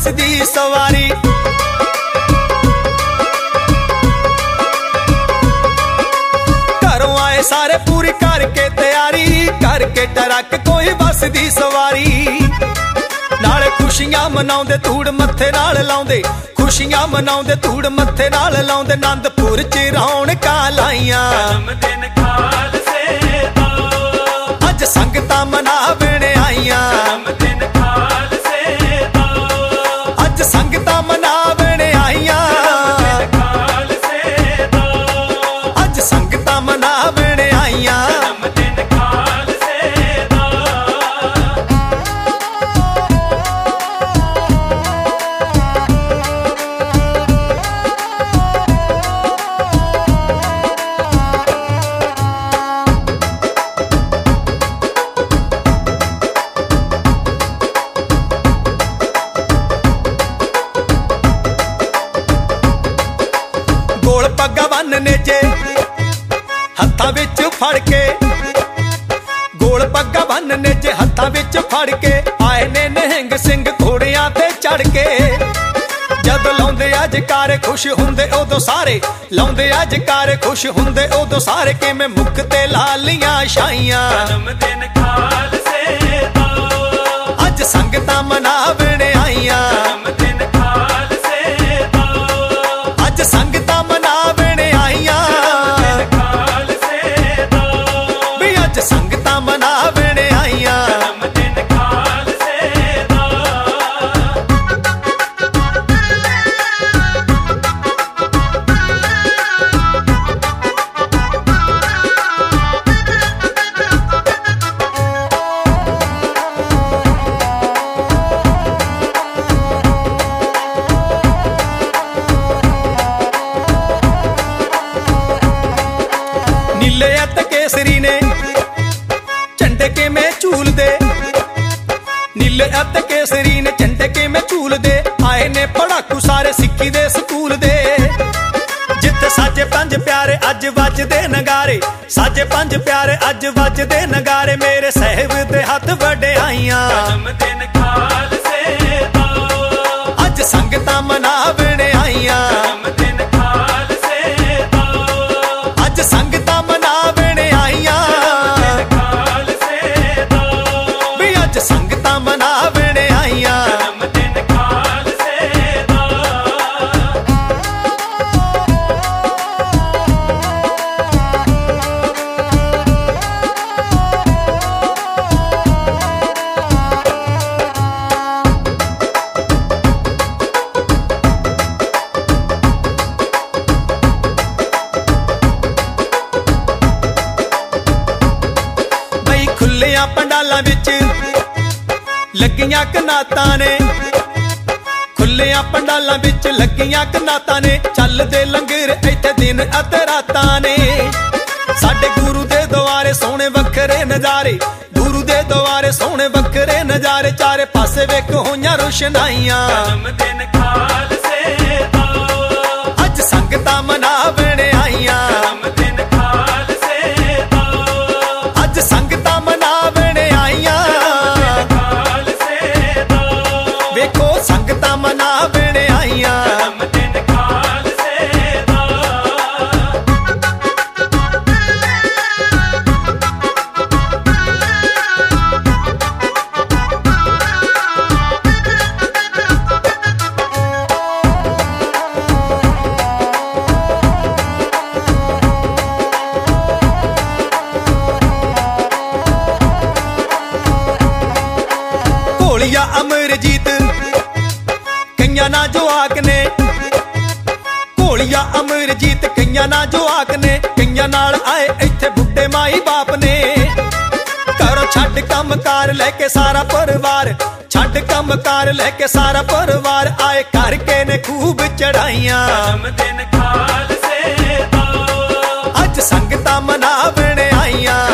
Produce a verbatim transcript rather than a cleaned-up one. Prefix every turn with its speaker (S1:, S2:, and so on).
S1: दी सवारी। घरों आए सारे पूरी करके तैयारी, करके ट्रक कोई बस दी सवारी। नाले खुशियां मनाउंदे धूड़ मत्थे नाल लाउंदे, खुशियां मनाउंदे धूड़ मत्थे नाल लाउंदे। आनंदपुर च रौनकां लाइयां
S2: जन्मदिन खालसे दा,
S1: अज संगतां मनावण आईयां।
S2: जन्मदिन खालसे दा,
S1: अज संगतां मनावण आईयां।
S2: जन्मदिन खालसे दा,
S1: अज संगतां मनावण आईयां।
S2: जन्मदिन खालसे दा।
S1: गोल पग्गा बन्नने जे हत्थां विच फड़ के, गोल पग्गा बन्नने जे हत्थां विच फड़ के। आए ने निहंग सिंह घोड़ियां ते चढ़ के। जद लाउंदे अजकारे खुश हुंदे उदों सारे, लाउंदे अजकारे खुश हुंदे उदों सारे। किवें मुख ते लालियां छाइयां
S2: जन्मदिन खालसे दा,
S1: अज संगतां मनावण आईयां।
S2: जन्मदिन खालसे दा,
S1: अज संगतां मनावण आईयां।
S2: खालसे दा,
S1: भी अज संगतां मनावण आईयां।
S2: जन्मदिन खालसे दा।
S1: नीले अत केसरी ने झंडे के में झूल दे, नीले अत केसरी ने झंडे के में झूल दे। आए ने पढ़ाकू सारे सिक्की दे स्कूल दे। जिथे साजे पंज प्यारे अज वजदे नगारे, साजे पंज प्यारे अज वजदे नगारे। मेरे साहिब दे हथ वडियाइयां
S2: जन्मदिन खालसे दा,
S1: अज संगतां मनावण आईयां।
S2: जन्मदिन खालसे दा,
S1: अज संगतां मनावण आईयां।
S2: खालसे दा,
S1: भी अज संगतां मनावण आईयां।
S2: जन्मदिन खालसे दा।
S1: बई खुल्लियां पंडालां विच लगियां कनातां ने, खुल्लियां पंडालां विच लगियां कनातां ने। चलदे लंगर इत्थे दिन अते रातां ने। साडे गुरु दे द्वारे सोहणे वखरे नजारे, गुरु दे द्वारे सोहणे वखरे नजारे। चारे पासे वेख होइयां रोशनाइयां
S2: जन्मदिन खालसे दा,
S1: अज संगतां मनावण आईयां।
S2: जन्मदिन खालसे दा,
S1: अज संगतां मनावण आईयां।
S2: खालसे दा,
S1: वेखो संगतां मनावण आईयां।
S2: जन्मदिन खालसे दा।
S1: घोलिया अमरजीत कईयां ना जवाक ने, घोलिया अमरजीत कईयां ना जवाक ने। कईयां नाल आए इत्थे बुढ़े माई बाप ने। घरों छड्ड कम कार लेके सारा परिवार, छड्ड कम कार लेके सारा परिवार। आए करके ने खूब चढ़ाइयां
S2: जन्मदिन खालसे दा,
S1: अज संगतां मनावण आईयां।